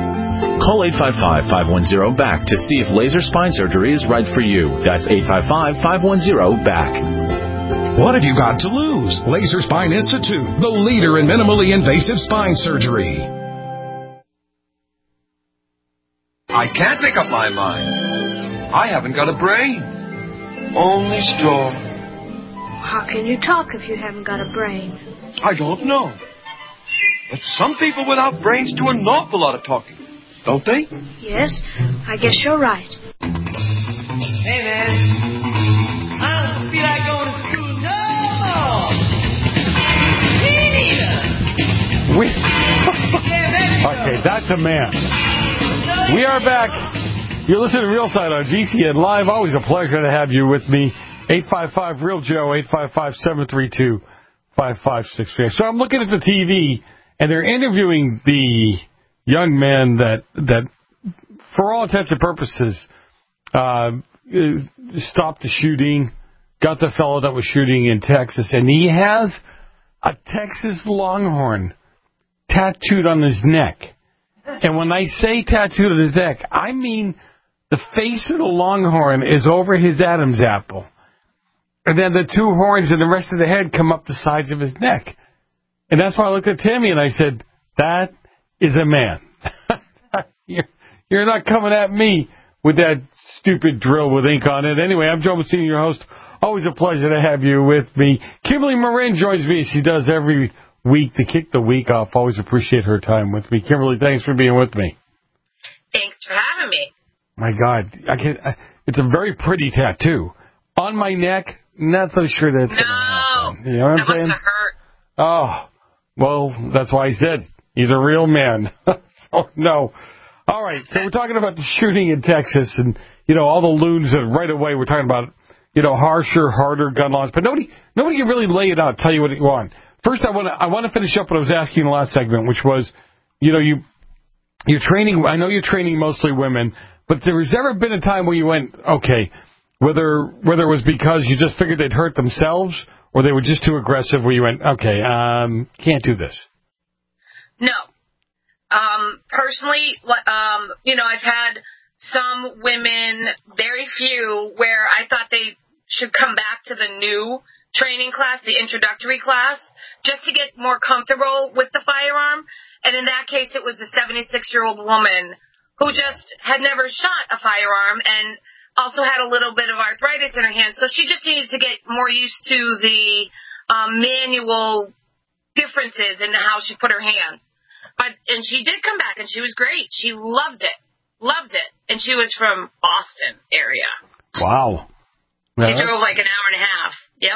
Call eight five five, five one zero, B A C to see if laser spine surgery is right for you. That's eight five five, five one zero, B A C. What have you got to lose? Laser Spine Institute, the leader in minimally invasive spine surgery. I can't make up my mind. I haven't got a brain. Only straw. How can you talk if you haven't got a brain? I don't know. But some people without brains do an awful lot of talking, don't they? Yes, I guess you're right. Hey, man. I don't feel like going to school no more. We... Okay, that's a man. We are back. You're listening to Real Side on G C N Live. Always a pleasure to have you with me. eight five five, real Joe, eight five five, seven three two, five five six three. So I'm looking at the T V, and they're interviewing the young man that, that for all intents and purposes, uh, stopped the shooting, got the fellow that was shooting in Texas, and he has a Texas Longhorn tattooed on his neck. And when I say tattooed on his neck, I mean the face of the Longhorn is over his Adam's apple. And then the two horns and the rest of the head come up the sides of his neck. And that's why I looked at Timmy and I said, that is a man. you're, you're not coming at me with that stupid drill with ink on it. Anyway, I'm Joe Messina, your host. Always a pleasure to have you with me. Kimberly Marin joins me. She does every week to kick the week off. Always appreciate her time with me. Kimberly, thanks for being with me. Thanks for having me. My God, I can. I, it's a very pretty tattoo on my neck. Not so sure that's no. gonna happen. You know what I'm that saying? Must have hurt. Oh, well, that's why I said he's a real man. Oh no. All right, so we're talking about the shooting in Texas, and you know all the loons that right away we're talking about, you know, harsher, harder gun laws, but nobody, nobody can really lay it out, tell you what you want. First, I want to, I want to finish up what I was asking in the last segment, which was, you know, you, you're training. I know you're training mostly women. But there has ever been a time where you went, okay, whether whether it was because you just figured they'd hurt themselves or they were just too aggressive, where you went, okay, um, can't do this? No. Um, personally, um, you know, I've had some women, very few, where I thought they should come back to the new training class, the introductory class, just to get more comfortable with the firearm. And in that case, it was the seventy-six-year-old woman who just had never shot a firearm and also had a little bit of arthritis in her hands. So she just needed to get more used to the um, manual differences in how she put her hands. But and she did come back, and she was great. She loved it. Loved it. And she was from Boston area. Wow. She Yeah. drove like an hour and a half. Yep.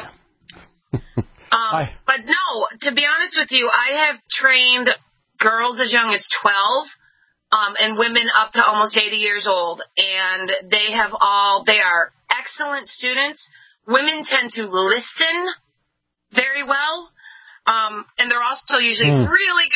um, but no, to be honest with you, I have trained girls as young as twelve. Um, and women up to almost eighty years old, and they have all, they are excellent students. Women tend to listen very well, um, and they're also usually mm. really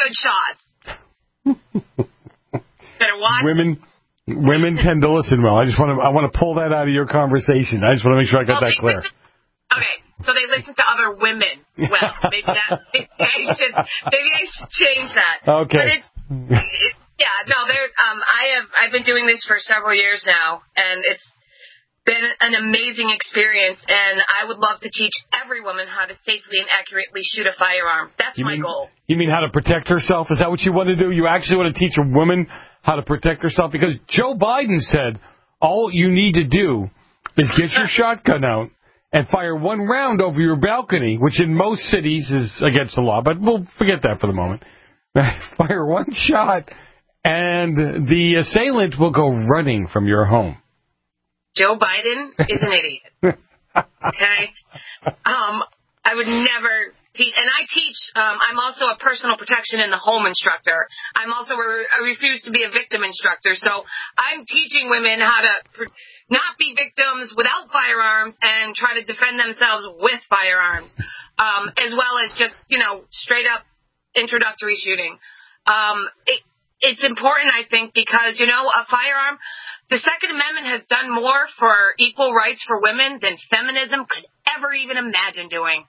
good shots. Better watch. Women, women tend to listen well. I just want to, I want to pull that out of your conversation. I just want to make sure I got well, that clear. Listen, okay, so they listen to other women well. Maybe that, maybe I should, maybe I should change that. Okay. But it's, it, Yeah, no, there. Um, I have. I've been doing this for several years now, and it's been an amazing experience. And I would love to teach every woman how to safely and accurately shoot a firearm. That's you my mean, goal. You mean how to protect herself? Is that what you want to do? You actually want to teach a woman how to protect herself? Because Joe Biden said all you need to do is get your shotgun out and fire one round over your balcony, which in most cities is against the law. But we'll forget that for the moment. Fire one shot, and the assailant will go running from your home. Joe Biden is an idiot. Okay? Um, I would never teach. And I teach, um, I'm also a personal protection in the home instructor. I'm also, a, I refuse to be a victim instructor. So I'm teaching women how to pr- not be victims without firearms and try to defend themselves with firearms, um, as well as just, you know, straight up introductory shooting. Um, it, it's important, I think, because, you know, a firearm, the Second Amendment has done more for equal rights for women than feminism could ever even imagine doing.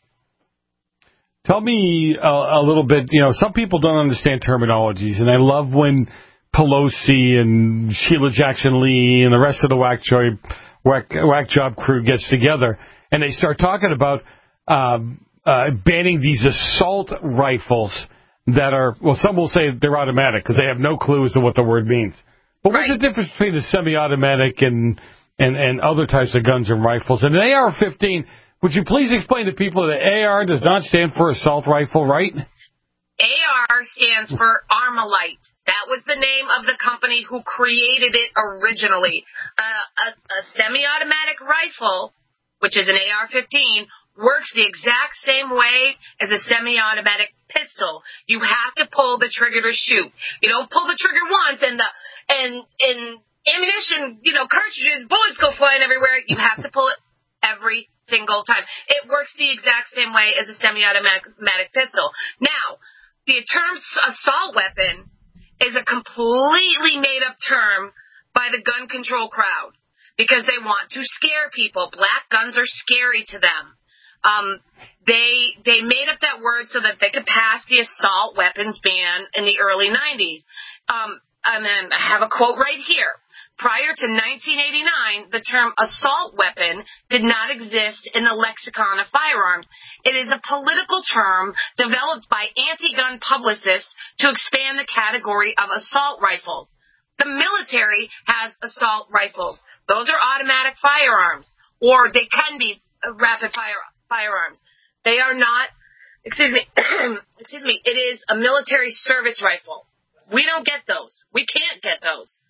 Tell me a, a little bit, you know, some people don't understand terminologies, and I love when Pelosi and Sheila Jackson-Lee and the rest of the whack job, whack, whack job crew gets together, and they start talking about um, uh, banning these assault rifles that are, well, some will say they're automatic because they have no clue as to what the word means. But what's right. the difference between the semi-automatic and, and, and other types of guns and rifles? And an A R fifteen, would you please explain to people that A R does not stand for assault rifle, right? A R stands for Armalite. That was the name of the company who created it originally. Uh, a, a semi-automatic rifle, which is an A R fifteen, works the exact same way as a semi-automatic pistol. You have to pull the trigger to shoot. You don't pull the trigger once and the and and ammunition, you know, cartridges, bullets go flying everywhere. You have to pull it every single time. It works the exact same way as a semi-automatic pistol. Now, the term assault weapon is a completely made-up term by the gun control crowd because they want to scare people. Black guns are scary to them. Um, they they made up that word so that they could pass the assault weapons ban in the early nineties. Um, and then I have a quote right here. Prior to nineteen eighty-nine, the term assault weapon did not exist in the lexicon of firearms. It is a political term developed by anti-gun publicists to expand the category of assault rifles. The military has assault rifles. Those are automatic firearms, or they can be rapid fire firearms. They are not, excuse me, excuse me, it is a military service rifle. We don't get those. We can't get those.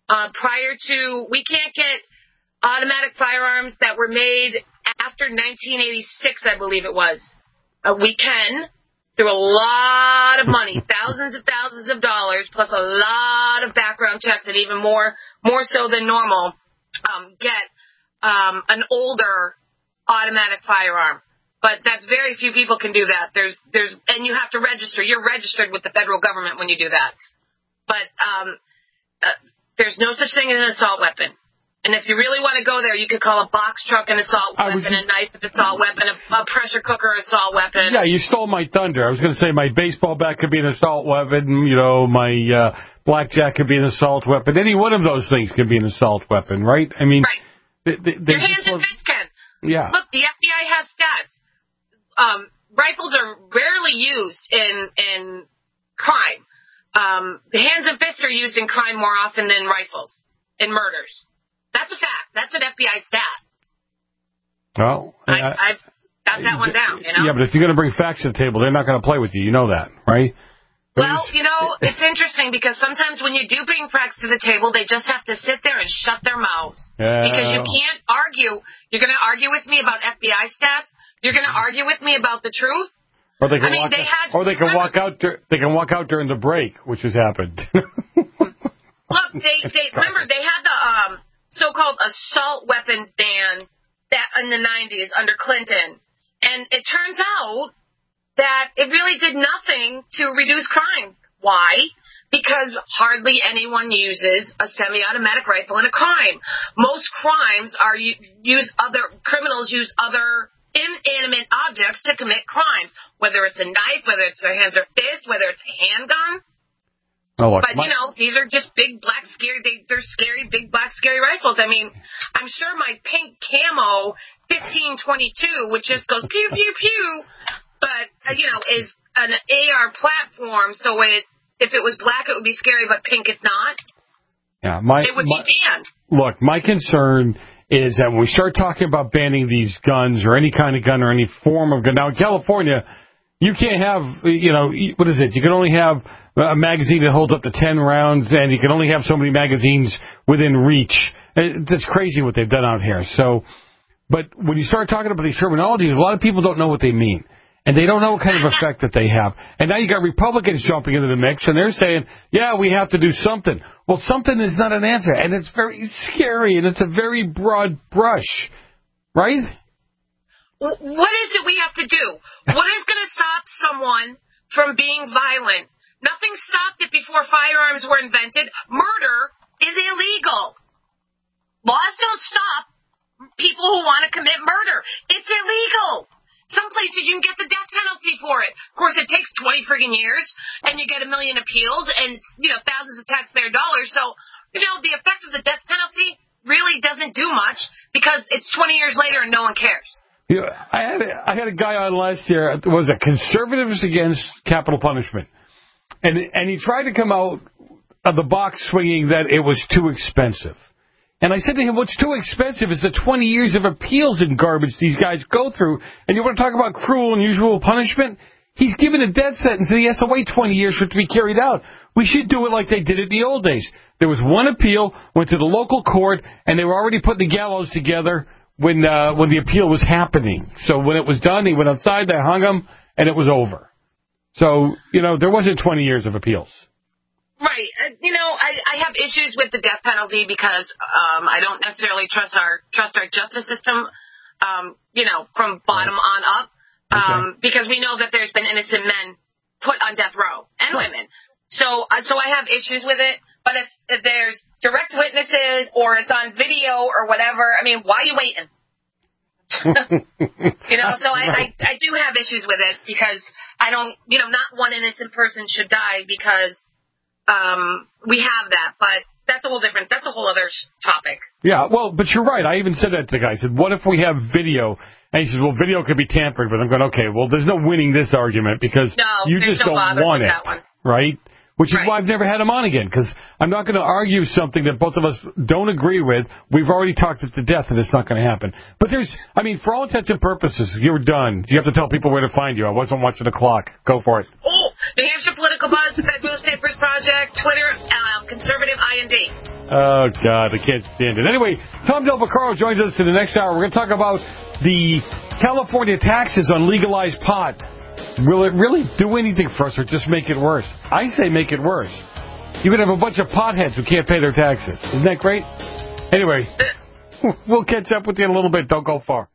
Uh, prior to, we can't get automatic firearms that were made after nineteen eighty-six, I believe it was. Uh, we can, through a lot of money, thousands and thousands of dollars, plus a lot of background checks, and even more, more so than normal, um, get um, an older automatic firearm. But that's very few people can do that. There's, there's, and you have to register. You're registered with the federal government when you do that. But um, uh, there's no such thing as an assault weapon. And if you really want to go there, you could call a box truck an assault weapon, just, a knife an assault weapon, a, a pressure cooker assault weapon. Yeah, you stole my thunder. I was going to say my baseball bat could be an assault weapon. You know, my uh, blackjack could be an assault weapon. Any one of those things could be an assault weapon, right? I mean, right. They, they, they Your hands and fists can. Yeah. Look, the F B I has stats. Um, rifles are rarely used in in crime. Um, the hands and fists are used in crime more often than rifles in murders. That's a fact. That's an F B I stat. Well, I, I, I've got that one down, you know? Yeah, but if you're going to bring facts to the table, they're not going to play with you. You know that, right? Well, you know, it's interesting because sometimes when you do bring facts to the table, they just have to sit there and shut their mouths. Yeah. Because you can't argue. You're going to argue with me about F B I stats? You're going to argue with me about the truth? Or they can I mean, walk they out, had, or they can remember, walk out. Dur- they can walk out during the break, which has happened. Look, they, they remember they had the um, so-called assault weapons ban that in the nineties under Clinton, and it turns out that it really did nothing to reduce crime. Why? Because hardly anyone uses a semi-automatic rifle in a crime. Most crimes are use other criminals use other inanimate objects to commit crimes, whether it's a knife, whether it's their hands or fists, whether it's a handgun. Oh, look, but, my- you know, these are just big, black, scary, they, they're scary, big, black, scary rifles. I mean, I'm sure my pink camo fifteen twenty-two, which just goes pew, pew, pew, but, uh, you know, is an A R platform, so it, if it was black, it would be scary, but pink it's not. Yeah, my, it would my, be banned. Look, my concern is that when we start talking about banning these guns or any kind of gun or any form of gun. Now, in California, you can't have, you know, what is it? You can only have a magazine that holds up to ten rounds, and you can only have so many magazines within reach. That's crazy what they've done out here. So, but when you start talking about these terminologies, a lot of people don't know what they mean. And they don't know what kind of effect that they have. And now you got Republicans jumping into the mix, and they're saying, yeah, we have to do something. Well, something is not an answer, and it's very scary, and it's a very broad brush, right? What is it we have to do? What is going to stop someone from being violent? Nothing stopped it before firearms were invented. Murder is illegal. Laws don't stop people who want to commit murder. It's illegal. Some places you can get the death penalty for it. Of course, it takes twenty friggin' years, and you get a million appeals, and you know thousands of taxpayer dollars. So, you know, the effect of the death penalty really doesn't do much because it's twenty years later and no one cares. Yeah, I had a, I had a guy on last year. Was it Conservatives Against Capital Punishment, and and he tried to come out of the box swinging that it was too expensive. And I said to him, what's too expensive is the twenty years of appeals and garbage these guys go through. And you want to talk about cruel and unusual punishment? He's given a death sentence, and he has to wait twenty years for it to be carried out. We should do it like they did it in the old days. There was one appeal, went to the local court, and they were already putting the gallows together when uh, when the appeal was happening. So when it was done, he went outside, they hung him, and it was over. So, you know, there wasn't twenty years of appeals. Right. Uh, you know, I, I have issues with the death penalty because um, I don't necessarily trust our trust our justice system, um, you know, from bottom on up, um, okay. because we know that there's been innocent men put on death row and sure. women. So, uh, so I have issues with it. But if, if there's direct witnesses or it's on video or whatever, I mean, why are you waiting? you know, so I, I I do have issues with it because I don't, you know, not one innocent person should die because. Um, we have that, but that's a whole different, that's a whole other topic. Yeah, well, but you're right. I even said that to the guy. I said, what if we have video? And he says, well, video could be tampered with. I'm going, okay, well, there's no winning this argument because no, you just no don't want it, right? Which is right. why I've never had him on again, because I'm not going to argue something that both of us don't agree with. We've already talked it to death, and it's not going to happen. But there's, I mean, for all intents and purposes, you're done. You have to tell people where to find you. I wasn't watching the clock. Go for it. Oh, New Hampshire Political Buzz, the Fed Newspapers Project, Twitter, um, Conservative I N D. Oh, God, I can't stand it. Anyway, Tom Del Vaccaro joins us in the next hour. We're going to talk about the California taxes on legalized pot. Will it really do anything for us or just make it worse? I say make it worse. You're going to have a bunch of potheads who can't pay their taxes. Isn't that great? Anyway, we'll catch up with you in a little bit. Don't go far.